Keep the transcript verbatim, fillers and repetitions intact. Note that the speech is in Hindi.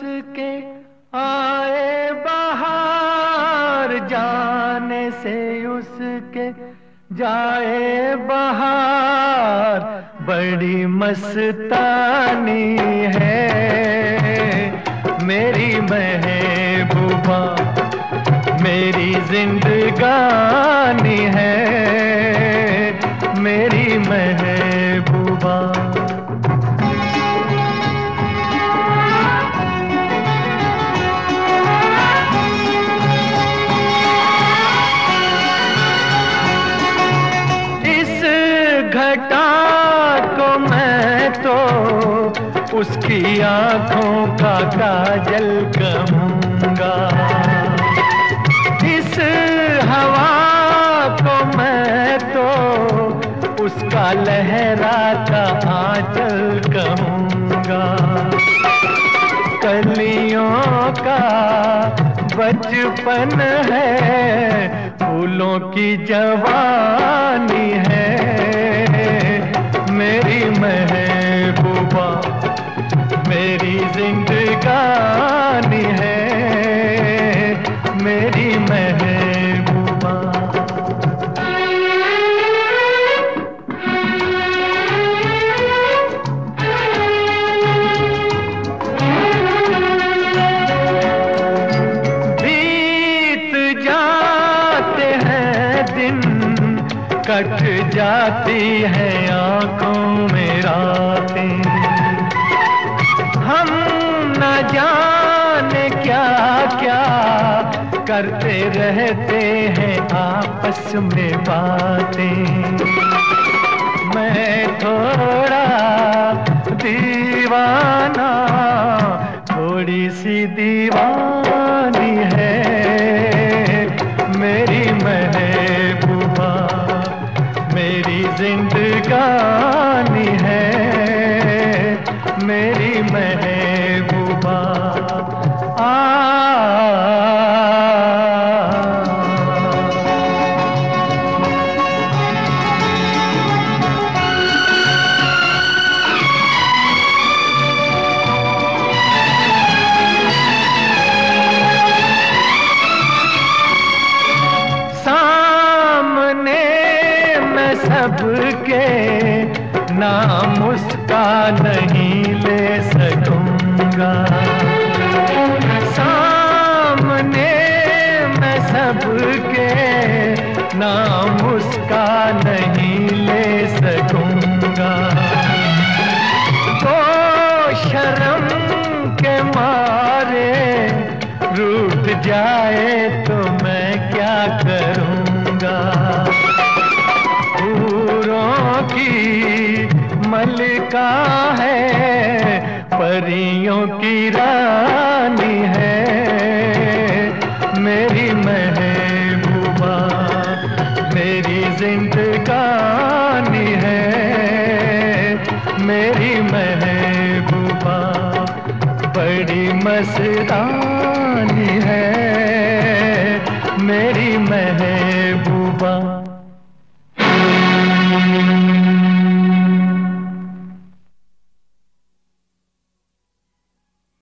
उसके आए बहार, जाने से उसके जाए बहार। बड़ी मस्तानी है मेरी महबूबा, मेरी जिंदगानी है मेरी महबूबा। घटा को मैं तो उसकी आंखों का काजल कहूँगा, इस हवा को मैं तो उसका लहराता आंचल कहूँगा। कलियों का बचपन है, फूलों की जवानी है मेरी महबूबा, मेरी जिंदगानी है मेरी महबूबा। बीत जाते हैं दिन, कट जाती है आंखों में रातें, हम न जाने क्या क्या करते रहते हैं आपस में बातें। मैं थोड़ा दीवाना, थोड़ी सी दीवानी है मेरी महबूबा, मेरी जिंदगानी है मेरी महबूबा। आ सबके नाम उसका नहीं ले सकूंगा, सामने मैं सबके नाम उसका नहीं ले सकूंगा। तो शर्म के मारे रूठ जाए तो मैं क्या करूंगा। फूलों की मलिका है, परियों की रानी है मेरी महबूबा, मेरी जिंदगानी है मेरी महबूबा। बड़ी मस्तानी है मेरी महबूबा।